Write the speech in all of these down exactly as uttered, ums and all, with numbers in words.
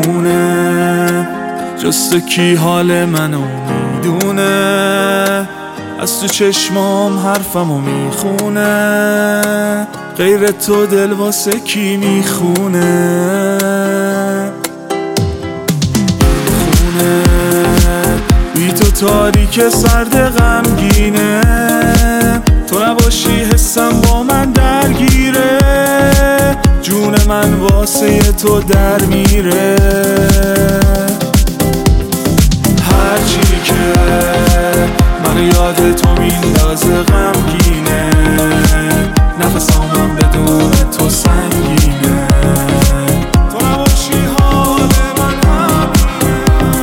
بیرونه، جز تو کی حال منو میدونه. از تو چشمام حرفمو میخونه، غیر تو دل واسه کی میخونه. خونه بی تو تاریک سرد غمگینه، تو نباشی حسم با من درگیره. جون من واسه تو در میره، هرچی که منو یاد تو میندازه غمگینه. نفسامم بدون تو سنگینه، تو نباشی حال من همینه.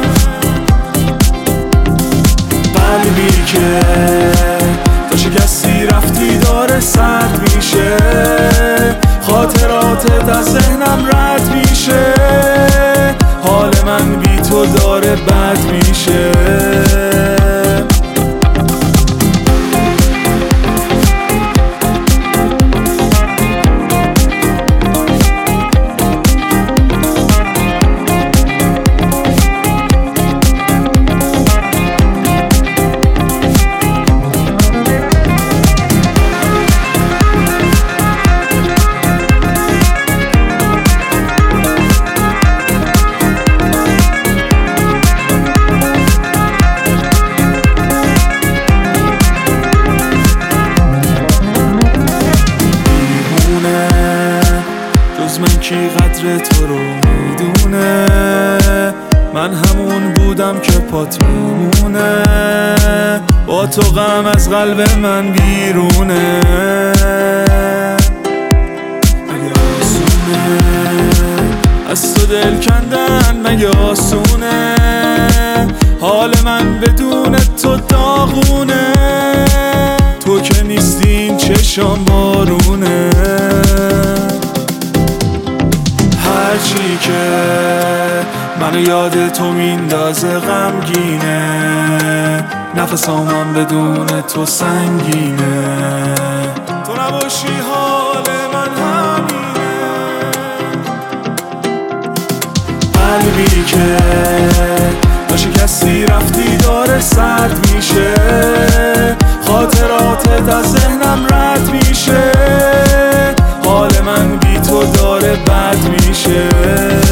قلبی که تو شکستی رفتی داره سرد میشه، خاطراتت از ذهنم رد میشه. حال من بی تو داره بد میشه. من کی قدر تو رو میدونه، من همون بودم که پات میمونه. با تو غم از قلب من بیرونه، مگه آسونه از تو دل کندن؟ مگه آسونه حال من بدون تو داغونه؟ تو که نیستی این چشام بارونه. هرچی که منو یاد تو میندازه غمگینه، نفسامم بدون تو سنگینه. تو نباشی حال من همینه. قلبی که تو شکستی رفتی داره سرد میشه، خاطراتت از ذهنم رد میشه. حال من بی تو داره بد میشه.